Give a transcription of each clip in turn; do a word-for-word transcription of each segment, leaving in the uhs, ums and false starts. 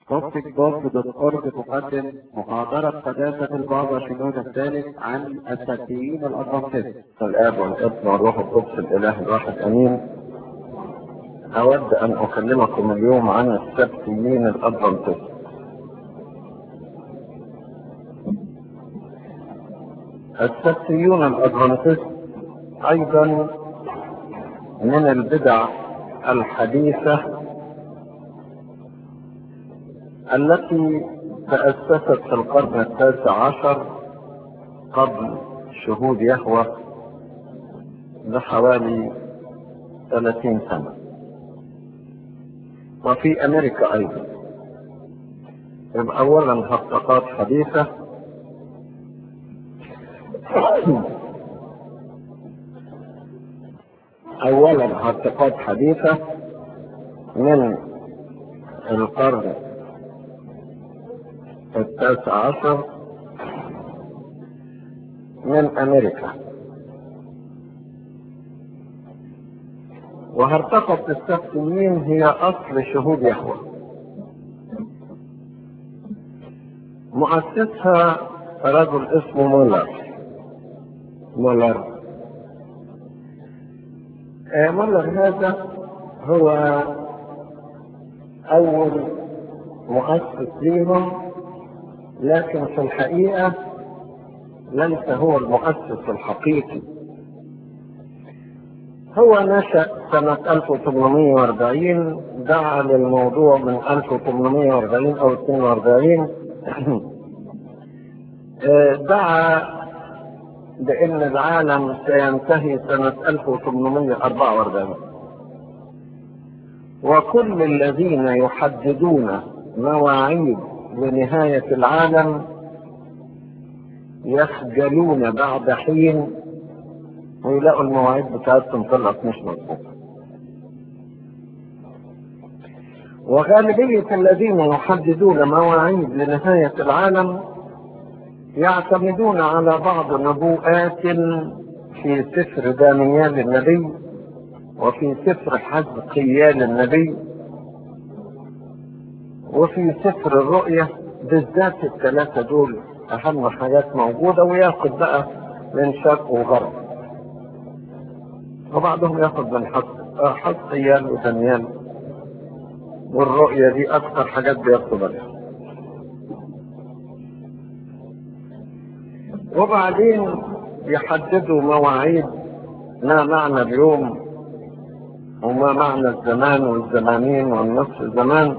توبيك بوب دوت أورج تقدم محاضرة قداسة البابا شنود الثالث عن السبتيين الأدفانتست. الآب والابن والروح القدس الإله الواحد أمين. أود أن أكلمكم اليوم عن السبتيين الأدفانتست. السبتيون الأدفانتست أيضا من البدع الحديثة التي تأسست في القرن التاسع عشر قبل شهود يهوه بحوالي ثلاثين سنة، وفي أمريكا أيضا. أولا هرطقات حديثة أولا هرطقات حديثة من القرن التاسع عشر من أمريكا، وهرطقة السبتيين هي أصل شهود يهوه. مؤسسها رجل اسمه مولر مولر آه مولر هذا هو أول مؤسس لهم، لكن في الحقيقة ليس هو المؤسس الحقيقي. هو نشأ سنة ألف وثمانمائة وأربعين، دعا للموضوع من ألف وثمانمائة وأربعين أو اثنين وأربعين دعا بأن العالم سينتهي سنة ألف وثمانمائة وأربعة وأربعين، وكل الذين يحددون مواعيد لنهاية العالم يخجلون بعد حين ويلاقوا المواعيد بتاعتهم طلعت مش مظبوطة. وغالبية الذين يحددون مواعيد لنهاية العالم يعتمدون على بعض نبوءات في سفر دانيال النبي وفي سفر حزقيال النبي وفي سفر الرؤيا، بالذات الثلاثة دول أهم حاجات موجودة، وياخد بقى من شرق وغرب، وبعضهم ياخد من حزقيال ودانيال، والرؤيا دي أكثر حاجات بياخدوا منها. وبعدين يحددوا مواعيد ما معنى اليوم وما معنى الزمان والزمانين والنصف الزمان.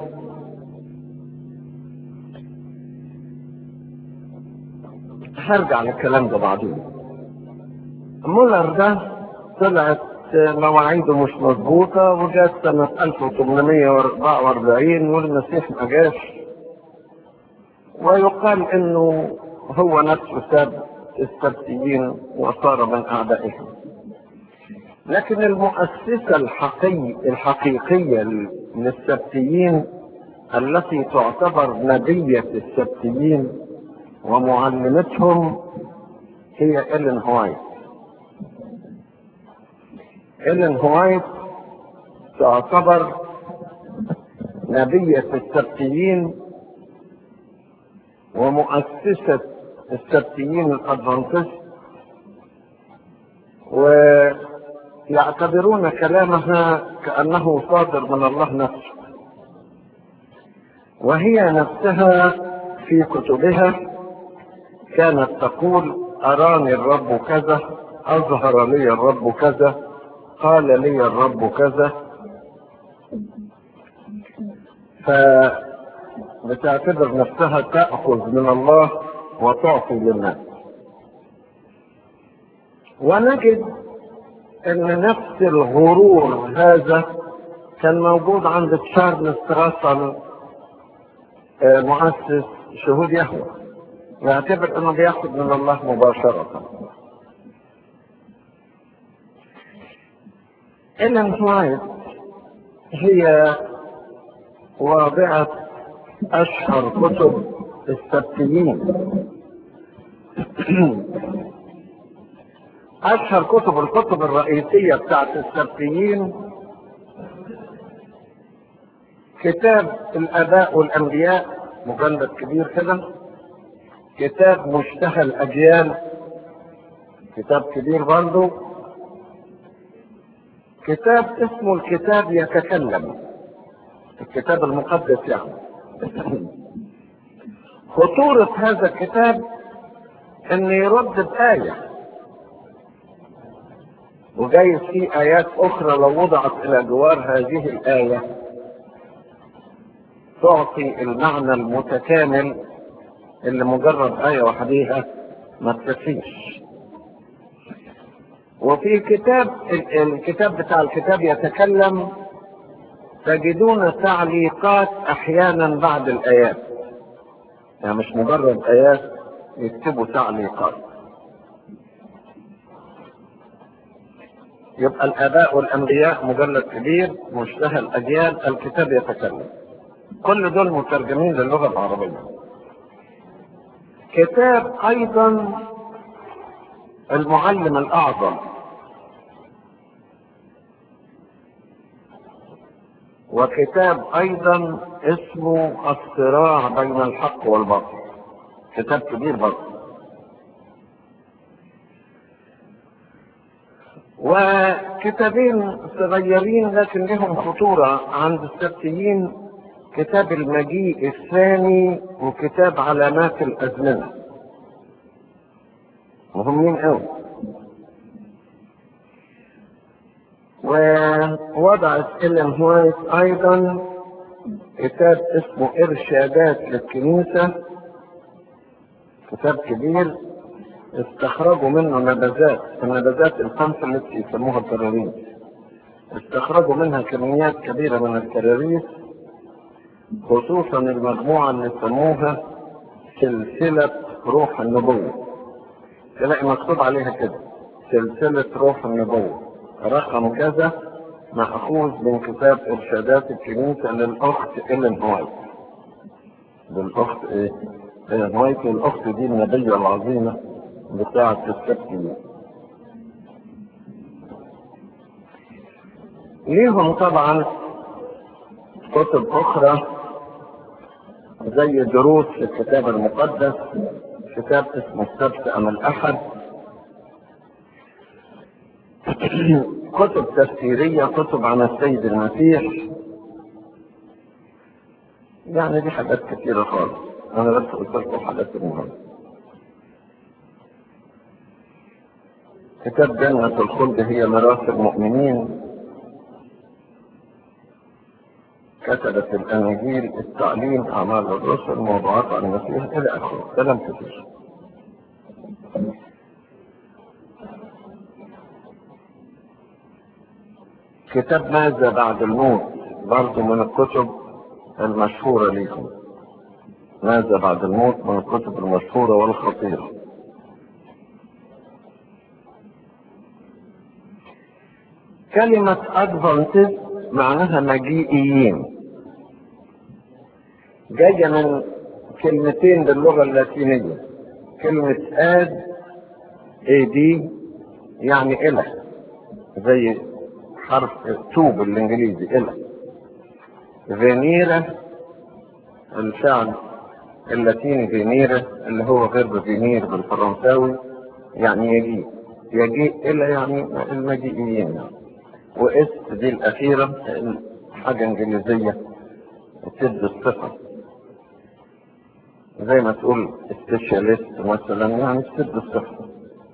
هرجع للكلام ده بعدين. مولر ده طلعت مواعيده مش مظبوطة، وجات سنة ألف وثمانمائة وأربعة وأربعين والمسيح ما جاش، ويقال انه هو نفسه ساب السبتيين وصار من اعدائهم. لكن المؤسسة الحقيقية الحقيقية للسبتيين التي تعتبر نبية السبتيين ومعلمتهم هي إلين هوايت. إلين هوايت تعتبر نبية السبتيين ومؤسسة السبتيين الأدفانتست، ويعتبرون كلامها كأنه صادر من الله نفسه. وهي نفسها في كتبها كانت تقول: أراني الرب كذا، أظهر لي الرب كذا، قال لي الرب كذا. فبتعتبر نفسها تأخذ من الله وتعطي للناس. ونجد ان نفس الغرور هذا كان موجود عند تشارلز راسل مؤسس شهود يهوه، يعتبر انه بياخذ من الله مباشرة. إلين هوايت هي واضعة أشهر كتب السبتيين. أشهر كتب الكتب الرئيسية بتاعت السبتيين كتاب الآباء والأنبياء مجلد كبير كده. كتاب مشتهى الأجيال كتاب كبير برضه. كتاب اسمه الكتاب يتكلم، الكتاب المقدس يعني. خطورة هذا الكتاب ان يرد بآية، وجايز فيه آيات أخرى لو وضعت إلى جوار هذه الآية تعطي المعنى المتكامل اللي مجرد آية وحديها ما تكفيش. وفي كتاب الكتاب بتاع الكتاب يتكلم تجدون تعليقات أحيانا بعد الآيات، يعني مش مجرد آيات، يكتبوا تعليقات. يبقى الآباء والأنبياء مجلد كبير، مشتهى الأجيال، الكتاب يتكلم، كل دول مترجمين للغة العربية. كتاب أيضا المعلم الأعظم، وكتاب أيضا اسمه الصراع بين الحق والباطل، كتاب كبير برضه. وكتابين صغيرين لكن لهم خطورة عند السبتيين، كتاب المجيء الثاني وكتاب علامات الأزمنة، مهمين قوي. ووضعت إلين هوايت أيضا كتاب اسمه إرشادات للكنيسة، كتاب كبير استخرجوا منه نبذات، النبذات الخمسة التي يسموها الكراريس، استخرجوا منها كميات كبيرة من الكراريس، خصوصا المجموعة اللي يسموها سلسلة روح النبوة. تلاقي مكتوب عليها كده سلسلة روح النبوة رقم كذا، مأخوذ من كتاب إرشادات الكنيسة للأخت إلين هوايت. للأخت إيه؟ إلين هوايت، والأخت دي النبية العظيمة بتاعة السبتيين. ليهم طبعا كتب أخرى زي دروس في الكتاب المقدس، كتاب اسمه السبت أم الأحد، كتب تفسيرية، كتب عن السيد المسيح. يعني دي حاجات كثيرة خالص، أنا بس قلت لكم حاجات المهمة. كتاب جنة الخلد هي ميراث المؤمنين، كتبت الأناجيل، التعليم، أعمال الرسل، موضوعات عن المسيح، إلى آخره، كلام كثير. كتاب ماذا بعد الموت برضه من الكتب المشهورة ليكم، ماذا بعد الموت من الكتب المشهورة والخطيرة. كلمة أدفانتست معناها مجيئيين، جاية من كلمتين باللغة اللاتينية، كلمة آد اي دي يعني إله، زي حرف تو بالإنجليزي إله، فينيرا الفعل اللاتيني فينيرا اللي هو غير فينير بالفرنساوي يعني يجيء، يجيء إلى يعني المجيئيين يعني. وإس دي الأخيرة حاجة إنجليزية تدي الصفة، زي ما تقول سبيشاليست مثلا يعني تدي الصفة.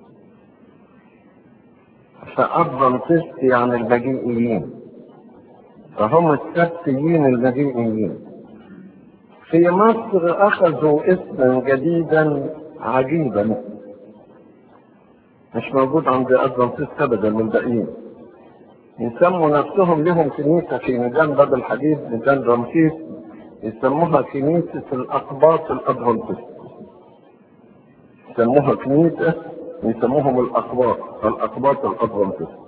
فأدفانتست يعني المجيئيين، فهم السبتيين المجيئيين. في مصر أخذوا اسما جديدا عجيبا مش موجود عند أدفانتست أبدا من الباقيين، يسموا نفسهم لهم كنيسة في ميدان باب الحديد، ميدان رمسيس، يسموها كنيسة الأقباط الأدفانتست، يسموها كنيسة يسموهم الأقباط الأقباط الأدفانتست.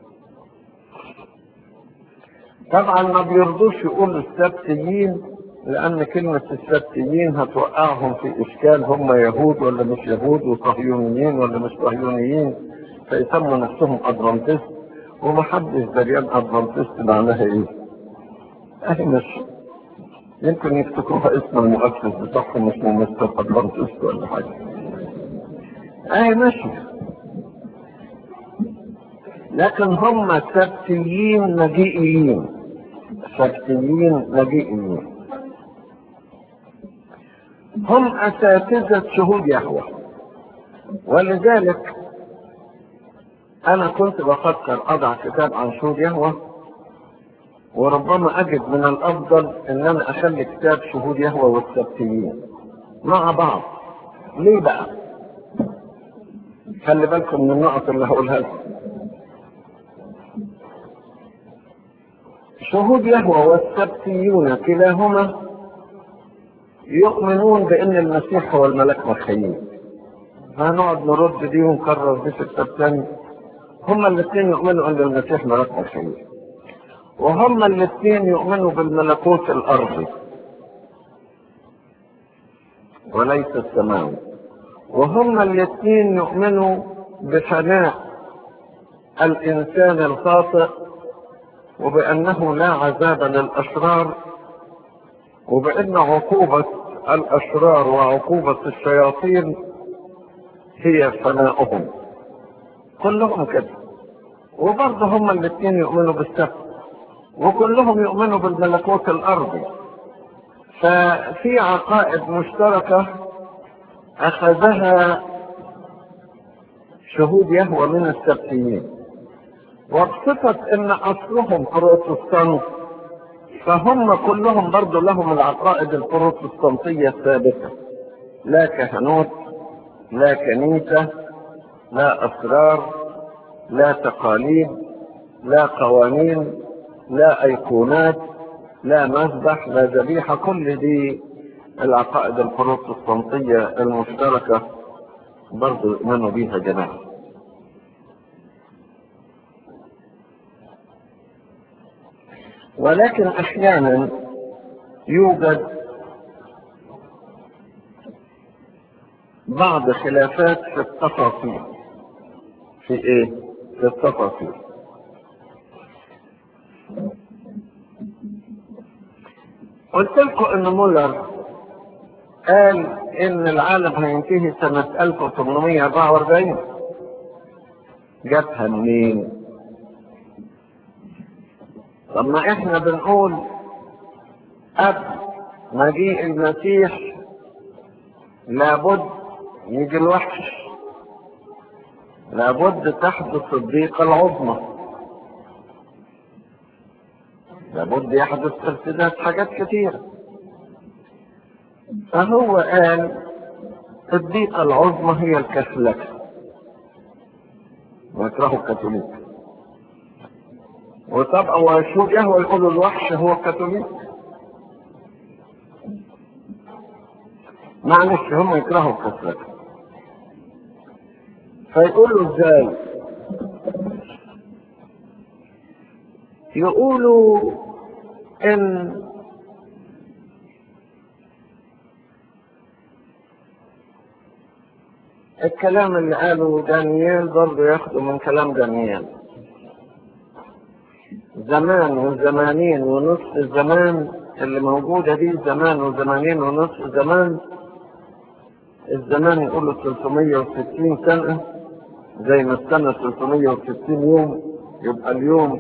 طبعا ما بيرضوش يقولوا السبتيين، لأن كلمة السبتيين هتوقعهم في إشكال، هم يهود ولا مش يهود، وصهيونيين ولا مش صهيونيين، فيسموا نفسهم أدفانتست، ومحدش دريان أدفانتست معناها إيه. أهي مش يمكن يفتكروها اسم المؤسس بتاعهم اسمه مستر ادفانتست ولا حاجه. اي ماشي، لكن هم سبتيين مجيئيين، سبتيين مجيئيين. هم اساتذة شهود يهوه، ولذلك انا كنت بفكر اضع كتاب عن شهود يهوه، وربما اجد من الافضل ان انا اخلي كتاب شهود يهوه والسبتيين مع بعض. ليه بقى؟ خلي بالكم من النقط اللي هقولها لكم. شهود يهوه والسبتيون كلاهما يؤمنون بان المسيح هو الملاك مخيل. هنقعد نرد دي ونكرر دي في كتاب ثاني. هما الاثنين يؤمنوا ان المسيح ملاك مخيل، وهما الاثنين يؤمنوا بالملكوت الارضي وليس السماوي، وهما الاثنين يؤمنوا بفناء الانسان الخاطئ وبانه لا عذاب للاشرار، وبان عقوبة الاشرار وعقوبة الشياطين هي فناؤهم. كلهم كده. وبرضه هما الاثنين يؤمنوا بالسبت، وكلهم يؤمنوا بالملكوت الارضي. ففي عقائد مشتركة اخذها شهود يهوه من السبتيين. وبصفة ان اصلهم بروتستانت، فهم كلهم برضو لهم العقائد البروتستانتية الثابتة: لا كهنوت، لا كنيسة، لا اسرار، لا تقاليد، لا قوانين، لا ايقونات، لا مذبح، لا ذبيحة. كل دي العقائد البروتستانتية المشتركة برضو يؤمنوا بيها جماعة. ولكن احيانا يوجد بعض خلافات في التفاصيل. في ايه؟ في التفاصيل. قلت لكم ان مولر قال ان العالم هينتهي سنة ألف وثمانمائة وأربعة وأربعين. جابها منين؟ طب ما احنا بنقول قبل مجيء المسيح لابد يجي الوحش، لابد تحدث الضيقة العظمى، لابد يحدث ارتداد حاجات كثيرة. فهو قال الضيقة العظمى هي الكاثوليك، ويكرهوا الكاثوليك. وطبعا وشهود يهوه يقولوا الوحش هو الكاثوليك. معلش هم يكرهوا الكاثوليك. فيقولوا ازاي؟ يقولوا ان الكلام اللي قاله دانيال برضه ياخده من كلام دانيال. زمان وزمانين ونصف الزمان اللي موجودة دي، زمان وزمانين ونصف زمان. الزمان يقولوا ثلاثمائة وستين سنة، زي ما السنة ثلاثمائة وستين يوم، يبقى اليوم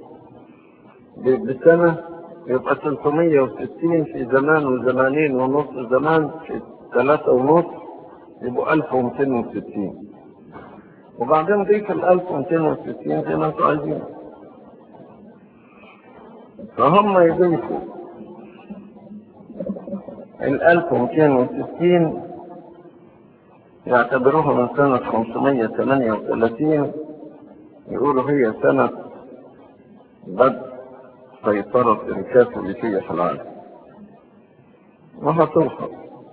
بسنة، يبقى ثلاثمائة وستين في زمان وزمانين ونصف زمان في ثلاثة ونصف، يبقوا ألف ومئتين وستين. وبعدين ضيف ال ألف ومئتين وستين زي ما انتوا عايزين. فهم يضيفوا ال ألف ومئتين وستين يعتبروها من سنة خمسمائة وثمانية وثلاثين، يقولوا هي سنة بدء سيطرة الكاثوليكية في العالم، وهتوصل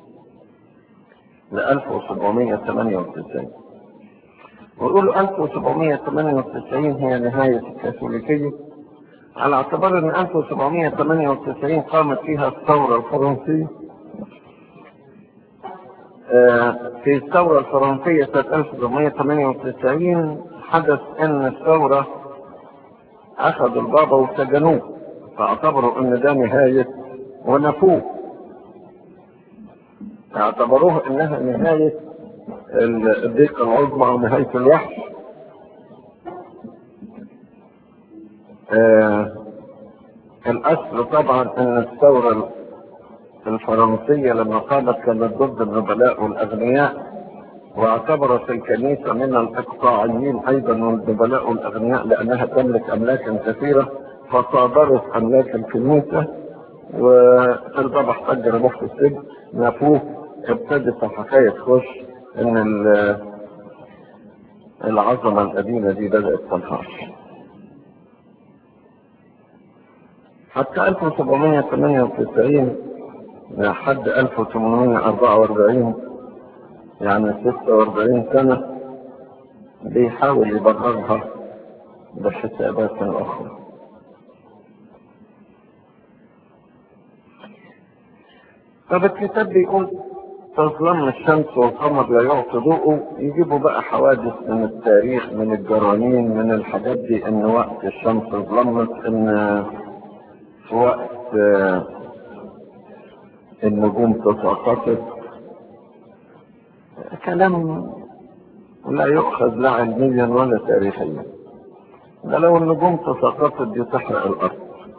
ل ألف وسبعمائة وثمانية وتسعين. ويقولوا ألف وسبعمائة وثمانية وتسعين هي نهاية الكاثوليكية، على اعتبار ان ألف وسبعمائة وثمانية وتسعين قامت فيها الثورة الفرنسية. في الثورة الفرنسية سنة ألف وسبعمائة وثمانية وتسعين حدث ان الثورة اخذوا البابا وسجنوه، فاعتبروا ان ده نهاية ونفوه، اعتبروه انها نهاية الضيقة العظمى ونهاية الوحش. آه الاصل طبعا ان الثورة الفرنسية لما قامت كانت ضد النبلاء والاغنياء، واعتبرت الكنيسة من الاقطاعيين ايضا والنبلاء والاغنياء لانها تملك املاكا كثيرة، فصادرت املاك الكنيسة وارتبح فجر مخ السجن. نفوه ابتدت الحكاية تخش ان العظمة القديمة دي بدأت تنهار. حتى ألف وسبعمائة وثمانية وتسعين لحد ألف وثمانمائة وأربعة وأربعين، يعني ستة وأربعين سنة، بيحاول يبررها بحسابات أخرى. طب الكتاب بيقول تظلم الشمس والقمر لا يعطي ضوءه، يجيبوا بقى حوادث من التاريخ، من الجرانين، من الحاجات دي، ان وقت الشمس ظلمت، ان في وقت النجوم تساقطت. كلام لا يؤخذ لا علميا ولا تاريخيا. ده لو النجوم تساقطت دي تحرق الارض.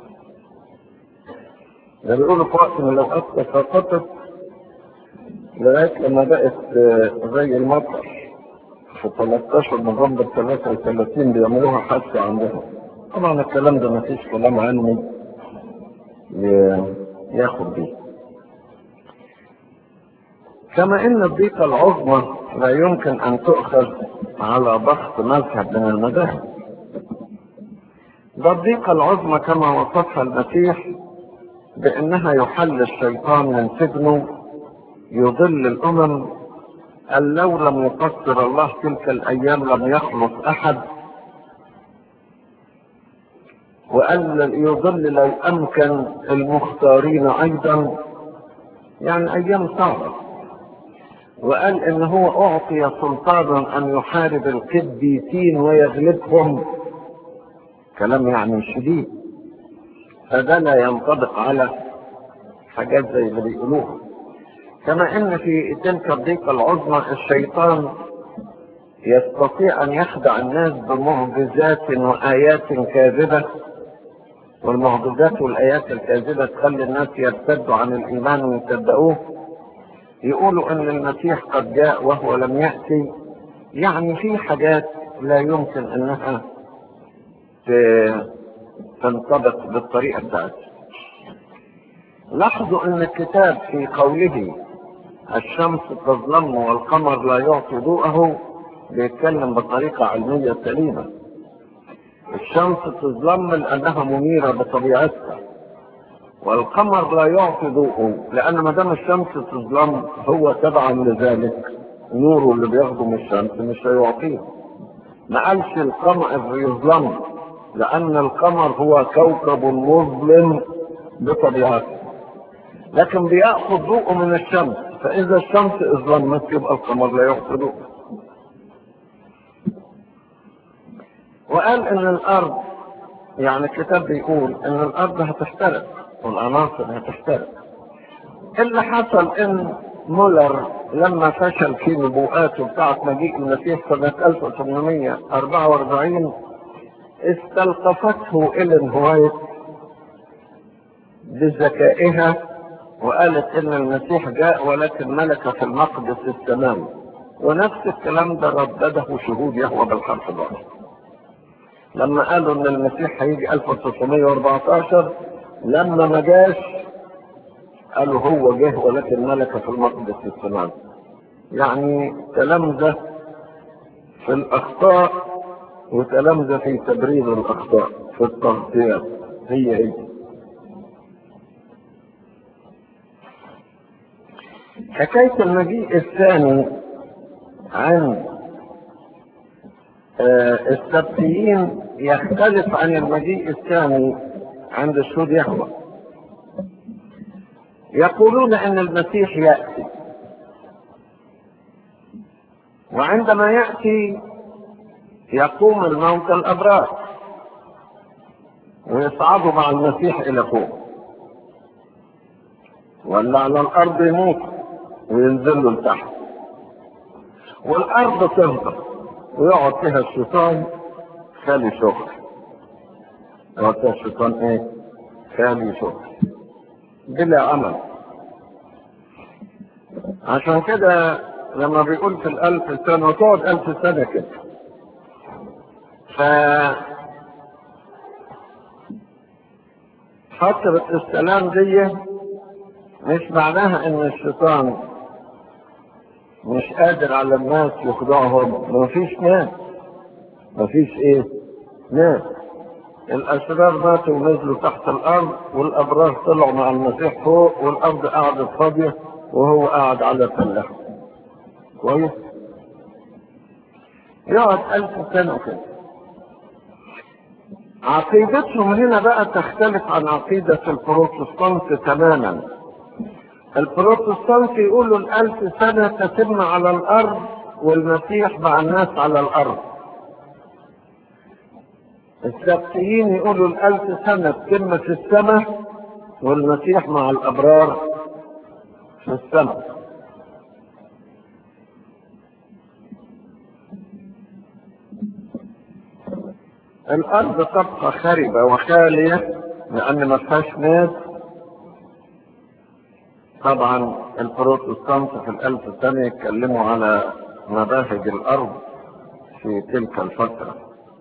ده بيقولوا في وقت من الاوقات تساقطت لغايه لما بقت زي المطر في ثلاثة عشر نوفمبر ثلاثة وثلاثين بيعملوها حادثه عندهم. طبعا الكلام ده ما فيش كلام علمي ياخد بيه. كما ان الضيقة العظمى لا يمكن ان تؤخذ على ضغط مذهب من المذاهب. ده الضيقة العظمى كما وصفها المسيح بانها يحل الشيطان من سجنه، يضل الامم، قال لو لم يقصر الله تلك الايام لم يخلص احد، وقال يضل لو امكن المختارين ايضا، يعني ايام صعبة. وقال ان هو اعطي سلطانا ان يحارب القديسين ويغلبهم، كلام يعني شديد. فده لا ينطبق على حاجات زي اللي بيقولوها. كما ان في تلك الضيقة العظمى الشيطان يستطيع ان يخدع الناس بمعجزات وايات كاذبة، والمعجزات والايات الكاذبة تخلي الناس يرتدوا عن الايمان ويصدقوه. يقولوا ان المسيح قد جاء وهو لم يأتي، يعني في حاجات لا يمكن انها تنطبق بالطريقة بتاعتها. لاحظوا ان الكتاب في قوله الشمس تظلم والقمر لا يعطي ضوءه بيتكلم بطريقة علمية سليمة. الشمس تظلم لانها منيرة بطبيعتها، والقمر لا يعطي ضوءه لان ما دام الشمس تظلم هو تبعا لذلك نوره اللي بياخده من الشمس مش هيعطيه. ما قالش القمر يظلم لان القمر هو كوكب مظلم بطبيعته، لكن بياخذ ضوءه من الشمس، فاذا الشمس اظلمت يبقى القمر لا يعطي ضوء. وقال ان الارض، يعني الكتاب بيقول ان الارض هتحترق والعناصر هتحترق. اللي حصل ان مولر لما فشل في نبوءاته بتاعت مجيء المسيح سنة ألف وثمانمائة وأربعة وأربعين استلطفته إيلين وايت بذكائها وقالت ان المسيح جاء ولكن ملك في المقدس السماوي، ونفس الكلام ده ردده شهود يهوى بالحرف الواحد لما قالوا ان المسيح هيجي ألف وتسعمائة وأربعة عشر. لما ما جاش قالوا هو جه ولكن ملك في المقدس السماوي. يعني كلام ده في الاخطاء وكلام ده في تبرير الاخطاء في التغطيات، هي هي. حكاية المجيء الثاني عن السبتيين يختلف عن المجيء الثاني عند الشهود يهوى. يقولون ان المسيح يأتي، وعندما يأتي يقوم الموتى الابرار ويصعدوا مع المسيح الى فوق. ولا على الارض يموتوا وينزلوا لتحت، والارض تفضل ويقعد فيها الشيطان خالي شغل. يقعد فيها الشيطان ايه؟ خالي شغل بلا عمل. عشان كده لما بيقول في الالف سنة وتقعد الف سنة كده، ف فترة السلام دي مش معناها ان الشيطان مش قادر على الناس يخضعهم. مفيش ناس، مفيش ايه ناس. الاشرار ماتوا ونزلوا تحت الارض، والابرار طلعوا مع المسيح فوق، والارض قعدت فاضية وهو قاعد على فلاحه. كويس؟ يقعد الف سنة كده. عقيدتهم هنا بقى تختلف عن عقيدة البروتستانت تماما. البروتستانت يقولوا الالف سنة تتم على الارض والمسيح مع الناس على الارض. السبتيين يقولوا الالف سنة تتم في السماء والمسيح مع الابرار في السماء. الارض تبقى خاربة وخالية لان ما فيهاش ناس. طبعا البروتستانت في الالف سنة يتكلموا على مباهج الارض في تلك الفترة.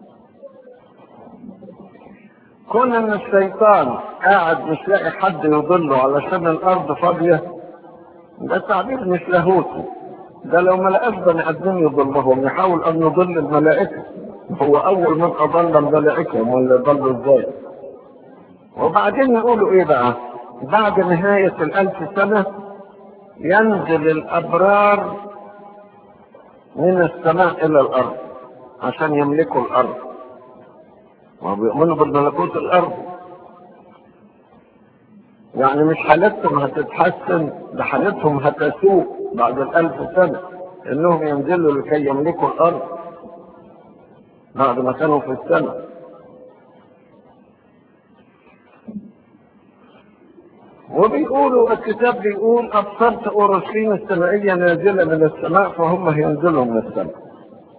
كون ان الشيطان قاعد مش لاقي حد يضله علشان الارض فاضية، ده تعبير مش لاهوتي. ده لو ما لقاش بني ادمين يضلهم يحاول ان يضل الملائكة. هو اول من اضل الملائكة، ولا ضلوا ازاي؟ وبعدين يقولوا ايه بقى؟ بعد نهاية الالف سنة ينزل الابرار من السماء الى الارض عشان يملكوا الارض، وبيؤمنوا بالملكوت الارض. يعني مش حالتهم هتتحسن، ده حالتهم هتسوء بعد الالف سنة، انهم ينزلوا لكي يملكوا الارض بعد ما كانوا في السماء. وبيقولوا الكتاب بيقول ابصرت اورشليم السمائية نازلة من السماء، فهم هينزلوا من السماء.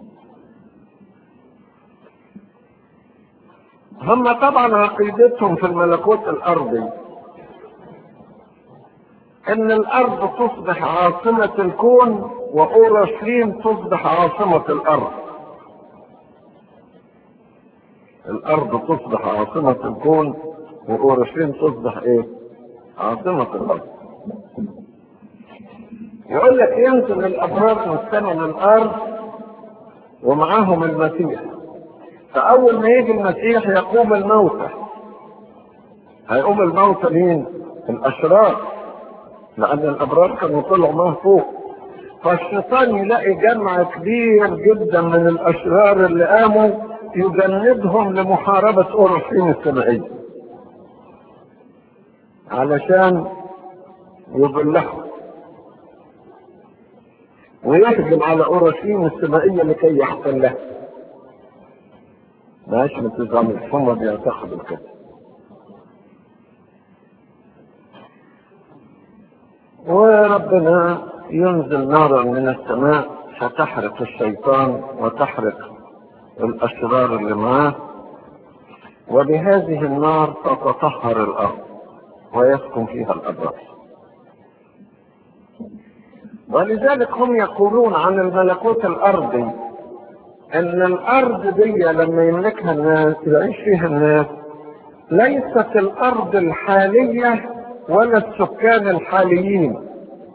هم طبعا عقيدتهم في الملكوت الارضي ان الارض تصبح عاصمة الكون واورشليم تصبح عاصمة الارض. الارض تصبح عاصمة الكون واورشليم تصبح ايه؟ عاصمة الارض. يقول لك ينزل الابرار من السماء للارض ومعاهم المسيح. فاول ما يجي المسيح يقوم الموتى. هيقوم الموتى مين؟ الاشرار، لان الابرار كانوا طلعوا معاه فوق. فالشيطان يلاقي جمع كبير جدا من الاشرار اللي قاموا يجندهم لمحاربة اورشليم السمائية علشان يضلهم ويهجم على اورشليم السمائية لكي يحتلها. ماشي متزامن، هم بيعتقدوا كده. وربنا ينزل نارا من السماء فتحرق الشيطان وتحرق الاشرار اللي معاه، وبهذه النار تتطهر الارض ويسكن فيها الابرار. ولذلك هم يقولون عن الملكوت الارضي ان الارض دي لما يملكها الناس يعيش فيها الناس ليست الارض الحالية ولا السكان الحاليين،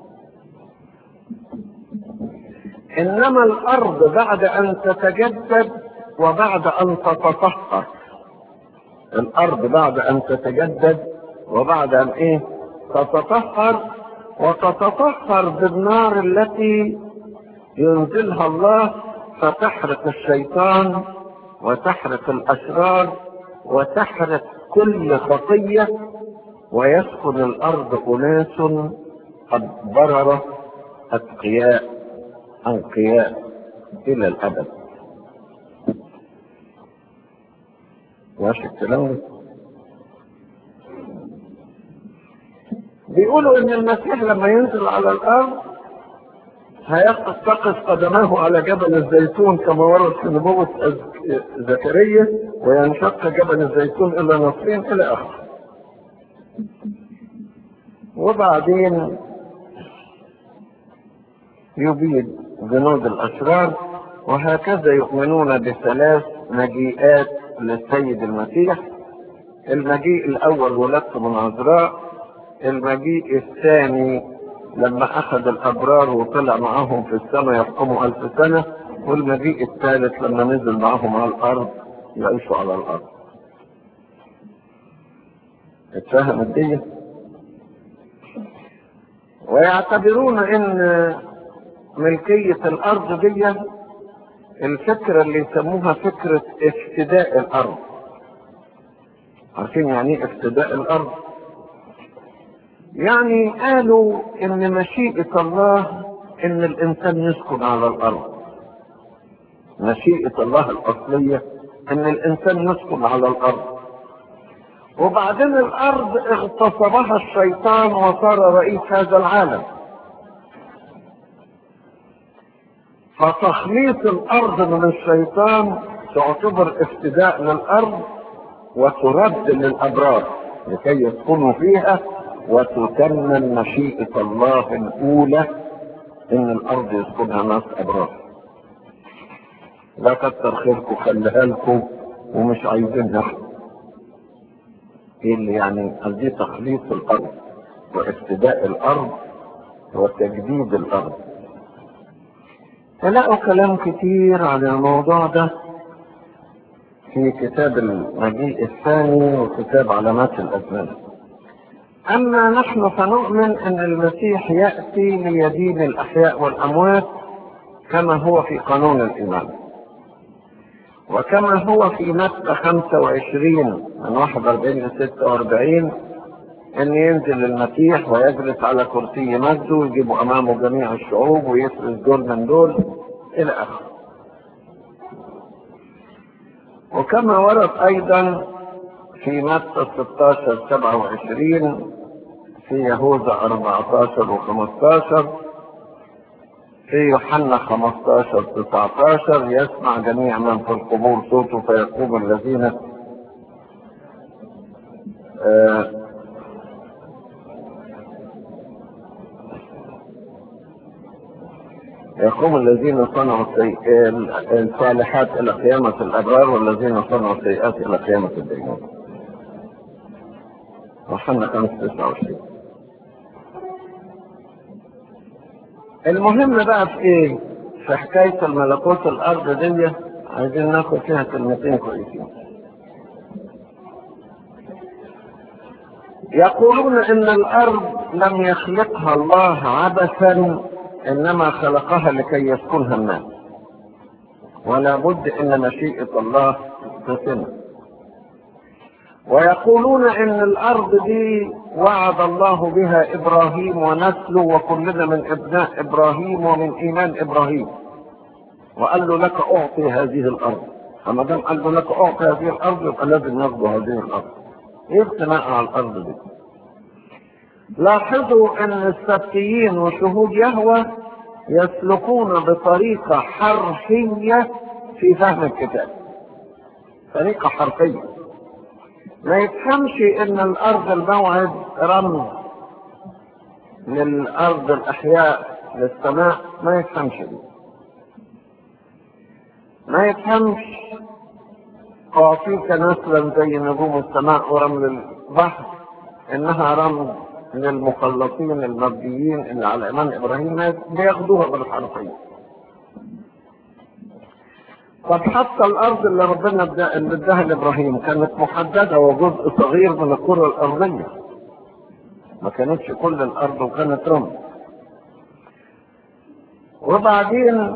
انما الارض بعد ان تتجدد وبعد ان تتطهر. الارض بعد ان تتجدد وبعد ان ايه؟ تتطهر، وتتطهر بالنار التي ينزلها الله فتحرق الشيطان وتحرق الاشرار وتحرق كل خطية، ويسكن الارض اناس قد برر اتقياء انقياء الى الابد. ماشي الكلام ده؟ بيقولوا ان المسيح لما ينزل على الارض هيقف قدماه على جبل الزيتون كما ورد في نبوة زكريا، وينشق جبل الزيتون الى نصفين الى اخره. وبعدين يبيد جنود الاشرار، وهكذا يؤمنون بثلاث مجيئات للسيد المسيح. المجيء الاول ولدته من عذراء، المجيء الثاني لما اخذ الابرار وطلع معهم في السماء يحكموا الف سنة، والمجيء الثالث لما نزل معهم على الارض يعيشوا على الارض. اتفهم الدنيا؟ ويعتبرون ان ملكية الارض دي الفكرة اللي يسموها فكرة افتداء الارض. عارفين يعني ايه افتداء الارض؟ يعني قالوا ان مشيئة الله ان الانسان يسكن على الارض. مشيئة الله الاصلية ان الانسان يسكن على الارض، وبعدين الارض اغتصبها الشيطان وصار رئيس هذا العالم. فتخليص الارض من الشيطان تعتبر افتداء للارض وترد للابرار لكي يسكنوا فيها، وتتمم مشيئة الله الاولى ان الارض يسكنها ناس ابرار. لا كتر خيركم خليها لكم ومش عايزينها. ايه اللي يعني دي تخليص الارض وافتداء الارض وتجديد الارض. تلاقوا كلام كتير على الموضوع ده في كتاب المجيء الثاني وكتاب علامات الازمان. اما نحن فنؤمن ان المسيح يأتي ليدين الاحياء والاموات كما هو في قانون الايمان، وكما هو في متى خمسة وعشرين من واحد واربعين ل ستة واربعين ان ينزل المسيح ويجلس على كرسي مجده ويجيبوا امامه جميع الشعوب ويفرز دول من دول الى اخره. وكما ورد ايضا في متى ستاشر سبعة وعشرين، في يهوذا اربعتاشر وخمستاشر، في يوحنا خمستاشر تسعتاشر، يسمع جميع من في القبور صوته فيقوم الذين آه يقوم الذين صنعوا الصالحات الى قيامة الابرار والذين صنعوا السيئات الى قيامة الدينون. يوحنا خمسة تسعة وعشرين. المهم بقى في ايه؟ في حكاية الملكوت الارض دي عايزين ناخد فيها كلمتين كويسين. يقولون ان الارض لم يخلقها الله عبثا، انما خلقها لكي يسكنها الناس، ولا بد ان مشيئة الله تتم. ويقولون ان الارض دي وعد الله بها ابراهيم ونسله وكلنا من ابناء ابراهيم ومن ايمان ابراهيم، وقال له لك اعطي هذه الارض. فما دام قال له لك اعطي هذه الارض يبقى لازم ناخذ هذه الارض. ايه اقتناء على الارض دي؟ لاحظوا ان السبتيين وشهود يهوه يسلكون بطريقة حرفية في فهم الكتاب. طريقة حرفية ما يفهمش ان الارض الموعد رمز للارض الاحياء للسماء، ما يفهمش دي. ما يفهمش اعطيك نسلا زي نجوم السماء ورمل البحر انها رمز للمخلصين المبديين اللي على ايمان ابراهيم، بياخدوها بالحرفيه. طب حتى الارض اللي ربنا اللي اداها لابراهيم كانت محدده وجزء صغير من الكره الارضيه، ما كانتش كل الارض وكانت رمل. وبعدين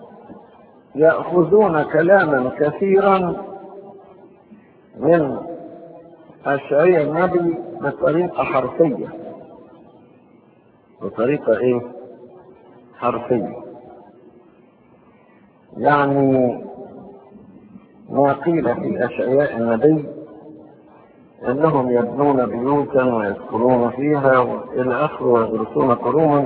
ياخذون كلاما كثيرا من اشعياء النبي بطريقه حرفيه. بطريقه ايه؟ حرفيه. يعني ما قيل في اشعياء النبي انهم يبنون بيوتا ويسكنون فيها الى اخره ويغرسون كروما.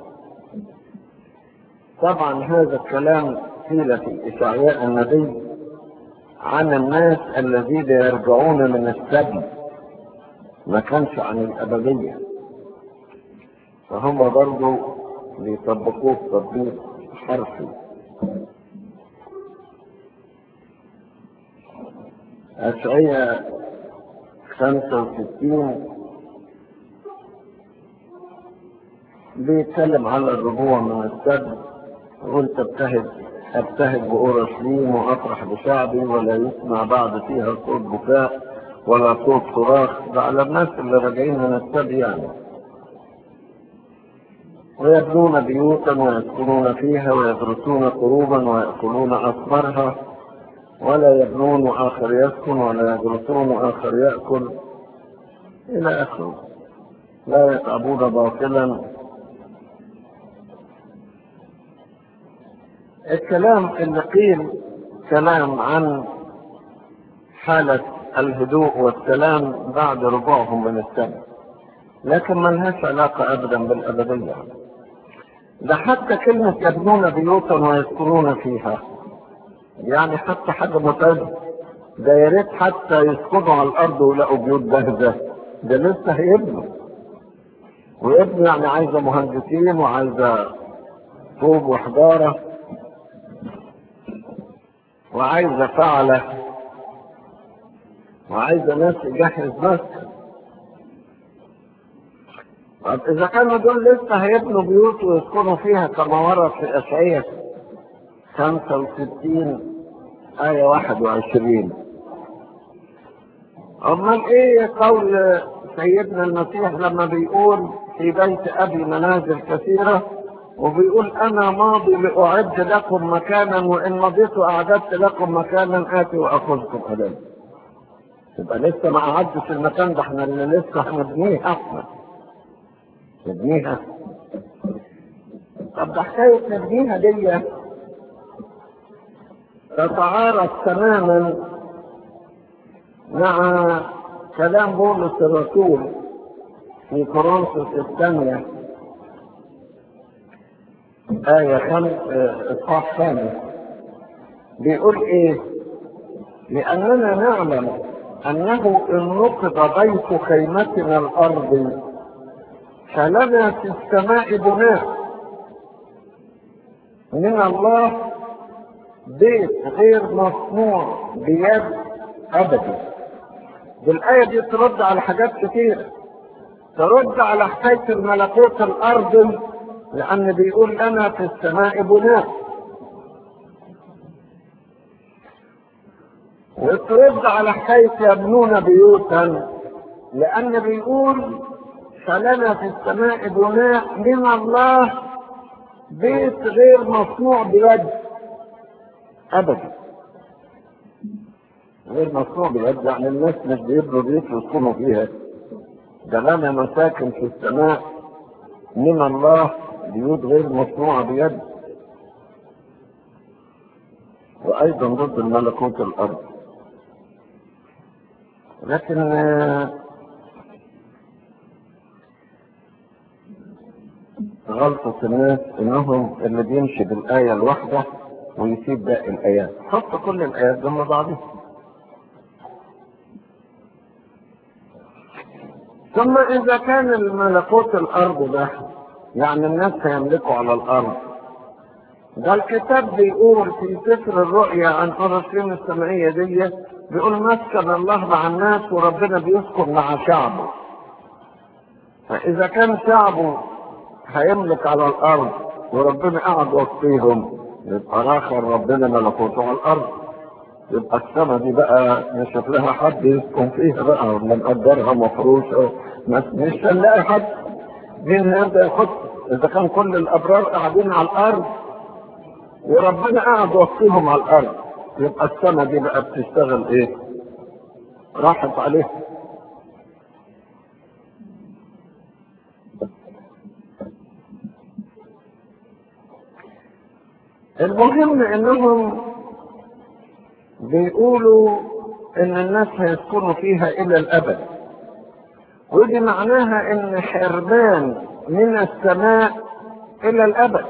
طبعا هذا الكلام قيل في اشعياء النبي عن الناس الذين يرجعون من السبي، ما كانش عن الابديه، فهم برضو بيطبقوه تطبيق حرفي. اشعياء خمسة وستين بيتكلم على الرجوع من السبي، يقول تبتهج ابتهج بأورشليم وافرح بشعبي، ولا يسمع بعد فيها صوت بكاء ولا صوت صراخ. ده على الناس اللي راجعين من السبي يعني. ويبنون بيوتا ويسكنون فيها ويغرسون كروبا ويأكلون أثمارها، ولا يبنون وآخر يسكن ولا يغرسون وآخر يأكل إلى آخره. لا يتعبون باطلا. الكلام اللي قيل كلام عن حالة الهدوء والسلام بعد رجوعهم من السبي، لكن ما لهاش علاقة أبدا بالأبدية. ده حتى كلمة يبنون بيوتا ويسكنون فيها يعني حتى حاجة متعبة. ده يا ريت حتى يسقطوا على الأرض ويلاقوا بيوت جاهزة، ده لسه هيبنوا. ويبنوا يعني عايزة مهندسين وعايزة طوب وحجارة وعايزة فعلة وعايزة ناس يجهز مسكن. طب إذا كانوا دول لسه هيبنوا بيوت ويسكنوا فيها كما ورد في أشعياء خمسة وستين آية واحد وعشرين، أمال إيه قول سيدنا المسيح لما بيقول في بيت أبي منازل كثيرة، وبيقول أنا ماضي لأعد لكم مكانا، وإن مضيت أعددت لكم مكانا آتي وأخذكم إليه. يبقى لسه ما أعدش المكان ده، احنا اللي لسه هنبنيها احنا نبنيها. طب ده حكاية نبنيها دي تتعارض تماما مع كلام بولس الرسول في كورنثوس الثانية آية خمس إصحاح خامس، بيقول إيه؟ لأننا نعلم أنه إن نقض بيت خيمتنا الأرض فلنا في السماء بناء من الله، بيت غير مصنوع بيد أبدا. بالآية دي ترد على حاجات كتير، ترد على حكاية الملكوت الأرضي لأن بيقول لنا في السماء بناء، وترد على حكاية يبنون بيوتا لأن بيقول فلنا في السماء بناء من الله، بيت غير مصنوع بيد أبدا. غير مصنوع بيد يعني الناس مش بيبنوا بيت ويسكنوا فيها، ده لنا مساكن في السماء من الله، بيوت غير مصنوعة بيد. وأيضا ضد الملكوت الأرض. لكن غلطة الناس إنهم اللي بيمشي بالآية الواحدة ويسيب باقي الآيات، حط كل الآيات جنب بعضها. ثم إذا كان الملكوت الأرض ده يعني الناس هيملكوا على الأرض، ده الكتاب بيقول في سفر الرؤيا عن أورشليم السمائية دي، بيقول مسكن الله مع الناس وربنا بيسكن مع شعبه. فإذا كان شعبه هيملك على الأرض وربنا قاعد وسطيهم، يبقى راخر ربنا ملكوته على الأرض. يبقى السما دي بقى نشوف لها حد يسكن فيها بقى، ولا نقدرها مفروشة، مش هنلاقي حد مين هيبدأ يحط. إذا كان كل الأبرار قاعدين على الأرض وربنا قاعد وسطيهم على الأرض، يبقى السما دي بقى بتشتغل إيه؟ راحت عليه. المهم إنهم بيقولوا ان الناس هيسكنوا فيها الى الابد، ودي معناها ان حرمان من السماء الى الابد.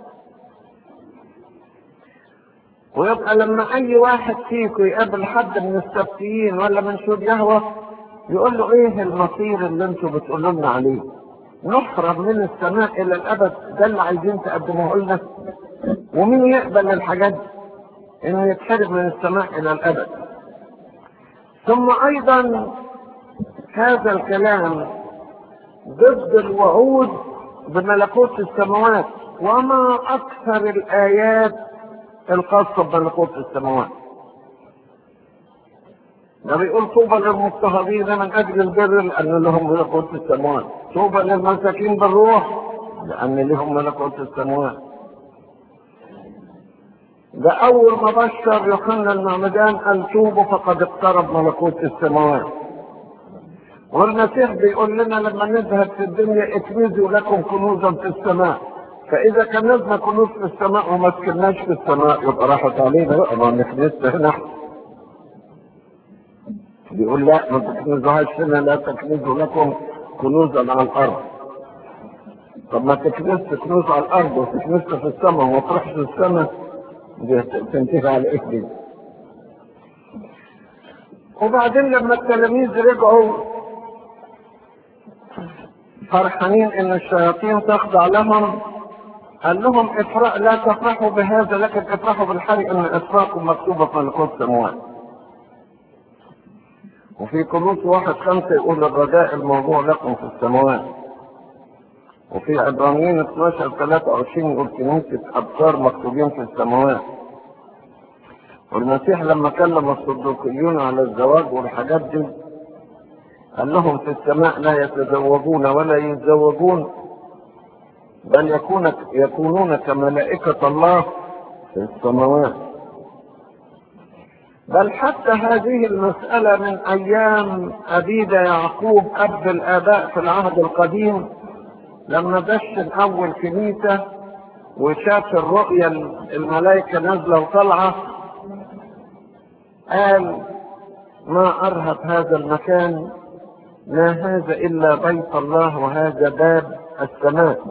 ويبقى لما اي واحد فيكم يقابل حد من السبتيين ولا من شهود يهوه يقول له ايه المصير اللي انتوا بتقولوا لنا عليه؟ نحرم من السماء الى الابد، ده اللي عايزين تقدموه لنا؟ ومين يقبل الحاجات دي انه يتحرم من السماء الى الابد؟ ثم ايضا هذا الكلام ضد الوعود بملكوت السماوات، وما اكثر الايات الخاصه بملكوت السماوات. ده بيقول طوبى للمضطهدين من اجل البر لان لهم ملكوت السماوات، طوبى للمساكين بالروح لان لهم ملكوت السماوات. ده اول ما بشر يوحنا المعمدان قال توبوا فقد اقترب ملكوت السماوات. والمسيح بيقول لنا لما نذهب في الدنيا اكنزوا لكم كنوزا في السماء، فاذا كنزنا كنوز في السماء وما سكناش في السماء يبقى راحت علينا بقى، ما نكنزش هنا. بيقول لا ما تكنزوهاش هنا، لا تكنزوا لكم كنوزا على الارض. طب ما تكنزت كنوز على الارض وتكنزت في السماء وما تروحش السماء، دي تنتهي على ايه دي؟ وبعدين لما التلاميذ رجعوا فرحانين ان الشياطين تخضع لهم، قال لهم افرح لا تفرحوا بهذا لكن افرحوا بالحري ان اسماءكم مكتوبه في ملكوت السماوات. وفي كورنثوس واحد خمسة يقول الرجاء الموضوع لكم في السماوات. وفي عبرانيين اثناشر ثلاثة وعشرين يقول كنيسة أبكار مكتوبين في السماوات. والمسيح لما كلم الصدوقيون على الزواج والحاجات دي قال لهم في السماء لا يتزوجون ولا يتزوجون بل يكون يكونون كملائكة الله في السماوات. بل حتى هذه المسألة من أيام أبينا يعقوب أب الآباء في العهد القديم لما دشن أول كنيسة وشاف الرؤية الملائكة نازلة وطلعة قال ما أرهب هذا المكان، ما هذا إلا بيت الله وهذا باب السماء.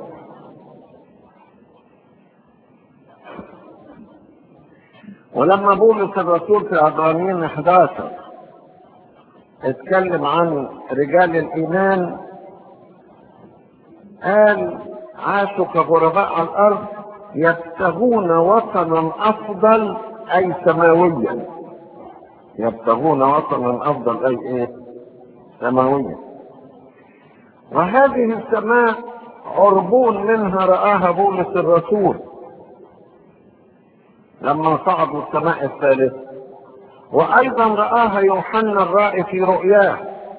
ولما بولس الرسول في عبرانيين احد عشر اتكلم عن رجال الإيمان قال عاشوا كغرباء على الأرض يبتغون وطنا أفضل أي سماويا. يبتغون وطنا أفضل أي إيه؟ سماويا. وهذه السماء عربون منها رآها بولس الرسول لما صعدوا السماء الثالثة، وأيضا رآها يوحنا الرائي في رؤياه.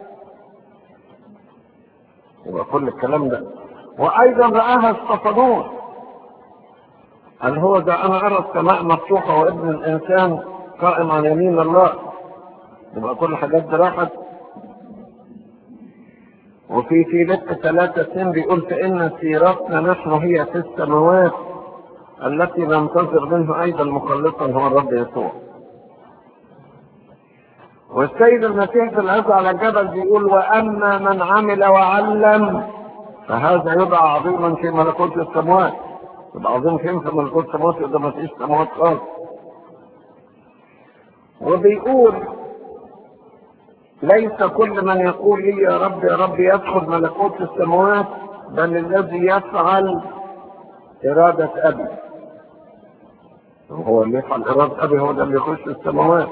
يبقى كل الكلام ده. وأيضا رآها اسطفانوس قال هو ده أنا أرى السماء مفتوحة وابن الإنسان قائم عن يمين الله. يبقى كل حاجات دي راحت. وفي فيليب ثلاثة اثنين بيقول فإن سيرتنا نحن هي في السماوات التي ننتظر منه أيضا مخلصا هو الرب يسوع. والسيد المسيح في العزة على الجبل بيقول وأما من عمل وعلم فهذا يبقى عظيما في ملكوت السماوات. يبقى عظيم فين في ملكوت السماوات إذا ما فيش سماوات خالص. وبيقول ليس كل من يقول لي يا رب يا رب يدخل ملكوت السماوات بل الذي يفعل إرادة أبي. هو اللي يفعل إرادة أبي هو ده اللي يخش السماوات.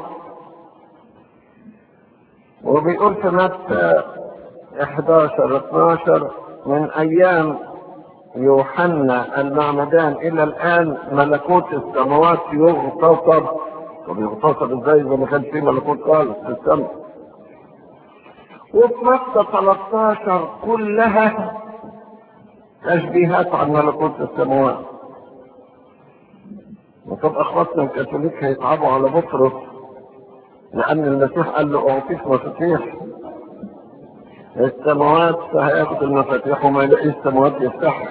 وبيقول في متى احد عشر اثناشر من أيام يوحنا المعمدان إلى الآن ملكوت السماوات يغتصب. طب يغتصب إزاي إذا ما كانش فيه ملكوت خالص في السماء؟ وفي متى ثلاثة عشر كلها تشبيهات عن ملكوت السماوات. وطب اخواتنا الكاثوليك هيتعبوا على بطرس لان المسيح قال له اعطيك مفاتيح السماوات فهياخد المفاتيح وما يلاقيش السماوات يفتحها،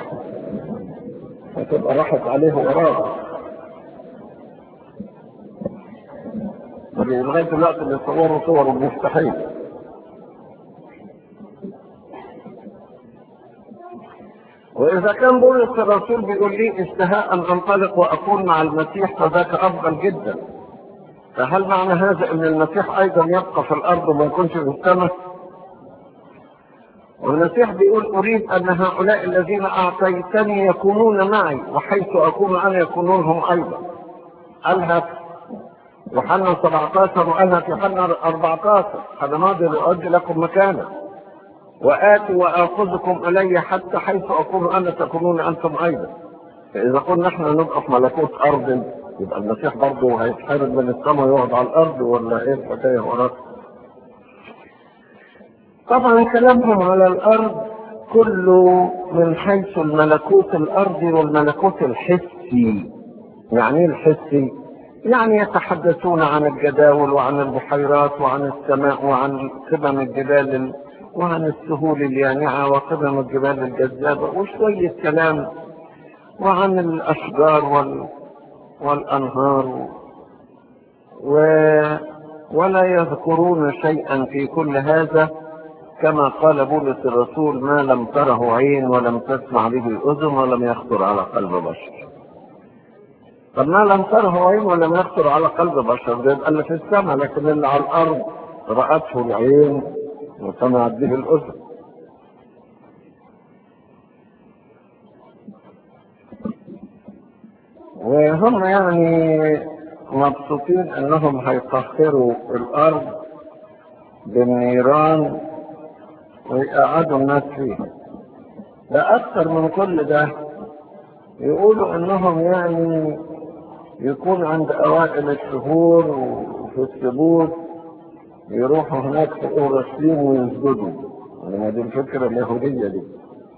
فتبقى راحت عليه وراه. الأبدية. لغاية دلوقتي بيصوروا صور مستحيل. وإذا كان بولس الرسول بيقول لي اشتهاء أن أنطلق وأكون مع المسيح فذاك أفضل جدا، فهل معنى هذا أن المسيح أيضا يبقى في الأرض وما يكونش في السماء؟ والمسيح بيقول أريد أن هؤلاء الذين أعطيتني يكونون معي وحيث أكون أنا يكونون هم أيضا. قالها في يوحنا سبعة عشر وقالها في يوحنا أربعة عشر: أنا ناظر لأجل لكم مكانا وآتي وآخذكم إلي حتى حيث أكون أنا تكونون أنتم أيضا. فإذا كنا نحن نبقى في ملكوت أرض يبقى المسيح برضه هيتحارب من السماء ويقعد على الأرض ولا إيه الحكاية وراك؟ طبعا كلامهم على الأرض كله من حيث الملكوت الأرضي والملكوت الحسي. يعني ايه الحسي؟ يعني يتحدثون عن الجداول وعن البحيرات وعن السماء وعن قمم الجبال وعن السهول اليانعة وقمم الجبال الجذابة وشوية كلام وعن الأشجار وال... والأنهار و... ولا يذكرون شيئا في كل هذا، كما قال بولس الرسول: ما لم تره عين ولم تسمع به أذن ولم يخطر على قلب بشر. طب ما لم تره عين ولم يخطر على قلب بشر ده يبقى اللي في السماء، لكن اللي على الأرض رأته العين وسمعت به الأذن. وهم يعني مبسوطين انهم هيطهروا الارض بالنيران ويقعدوا الناس فيها. ده اكثر من كل ده، يقولوا انهم يعني يكون عند اوائل الشهور وفي السبوت يروحوا هناك في اورشليم ويسجدوا. يعني دي الفكره اليهوديه دي.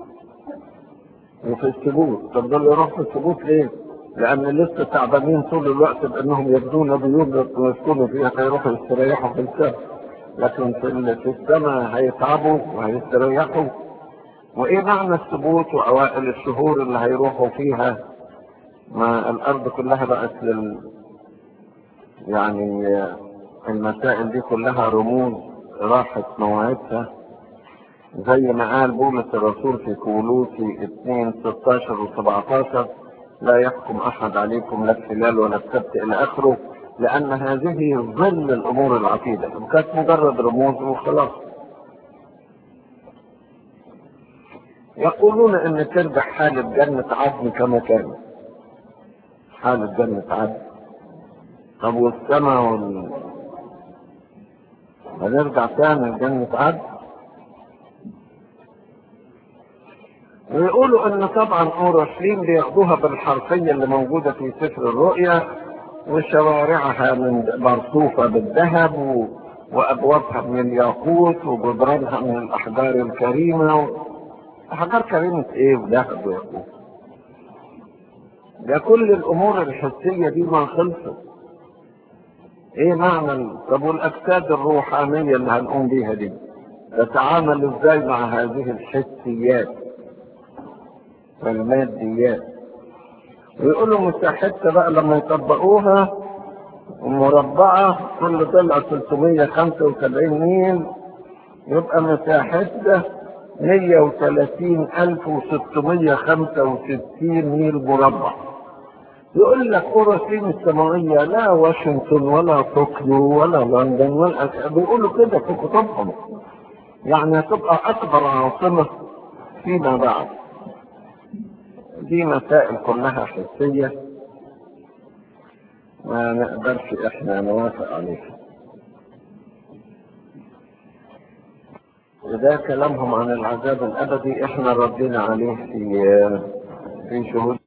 وفي السبوت، طب دول يروحوا في السبوت ليه؟ لأن لسه تعبانين طول الوقت بأنهم يبدون بيوت ويسكنوا فيها فيروحوا يستريحوا في السماء، لكن في السماء هيتعبوا وهيستريحوا. وإيه معنى السبوت وأوائل الشهور اللي هيروحوا فيها؟ ما الأرض كلها بقت لل يعني المسائل دي كلها رموز راحت موعدها، زي ما قال بولس الرسول في كولوسي اثنين ستاشر وسبعتاشر: لا يحكم احد عليكم لا الحلال ولا السبت الى اخره، لان هذه ظل الامور العتيده. كانت مجرد رموز وخلاص. يقولون ان ترجع حالة جنة عدن كما كانت حالة جنة عدن. طب والسماء وال... هنرجع تاني لجنة عدن؟ ويقولوا ان طبعا اورشليم بياخدوها بالحرفية اللي موجودة في سفر الرؤيا، وشوارعها من مرصوفة بالذهب و... وابوابها من الياقوت وجدرانها من الاحجار الكريمة. احجار كريمة ايه وذهب وياقوت؟ ده كل الامور الحسية دي ما خلصت. ايه معنى؟ طب والاجساد الروحانية اللي هنقوم بيها دي تتعامل ازاي مع هذه الحسيات والماديات؟ ويقولوا مساحتها بقى لما يطبقوها مربعة كل ضلع ثلاثمية وخمسة وسبعين ميل، يبقى مساحتها مية وثلاثين ألف وستمية وخمسة وستين ميل مربع. يقول لك اورشليم السماوية لا واشنطن ولا طوكيو ولا لندن ولا، بيقولوا كده في كتبهم، يعني هتبقى اكبر عاصمة فيما بعد. دي مسائل كلها حسية ما نقدرش احنا نوافق عليها. وده كلامهم عن العذاب الابدي احنا ردينا عليه في في شهود